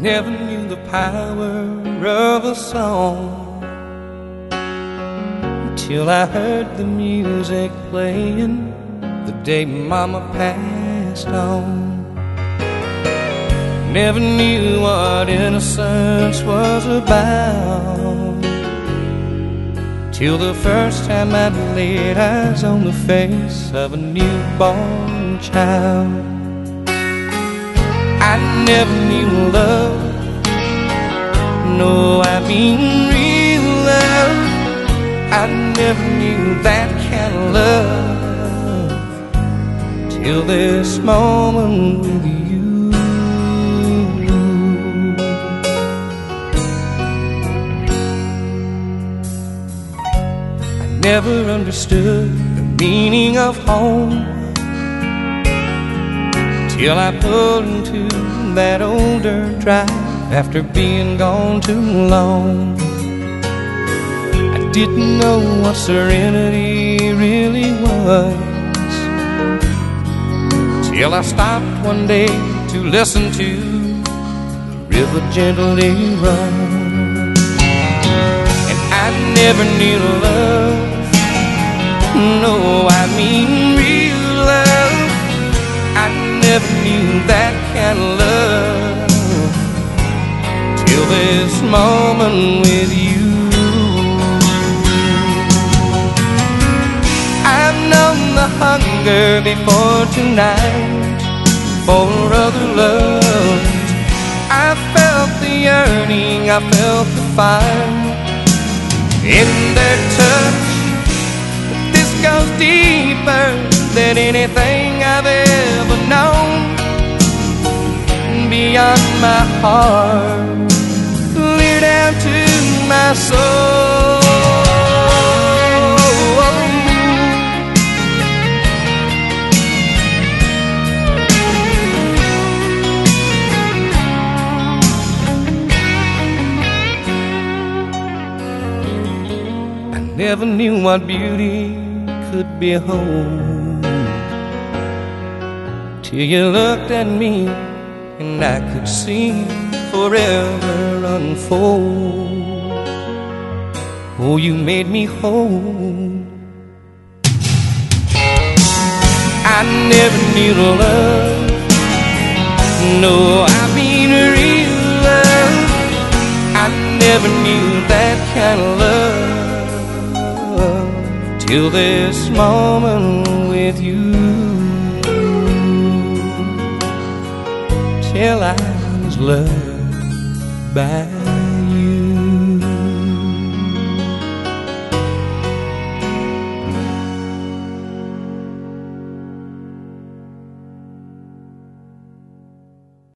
never knew the power of a song till I heard the music playing the day Mama passed on. Never knew what innocence was about till the first time I laid eyes on the face of a newborn child. I never knew love, no, I mean real love. I never knew that kind of love till this moment with you. I never understood the meaning of home till I pulled into that old dirt drive after being gone too long. I didn't know what serenity really was till I stopped one day to listen to the river gently run. And I never knew love, no, I mean real love. I never knew that kind of love till this moment with you. I've known the hunger before tonight for other loves. I felt the yearning, I felt the fire in their touch. But this goes deeper than anything I've ever known. Beyond my heart, clear down to my soul. I never knew what beauty could behold till you looked at me and I could see forever unfold. Oh, you made me whole. I never knew love, no, I mean real love. I never knew that kind of love till this moment with you. Till I was loved by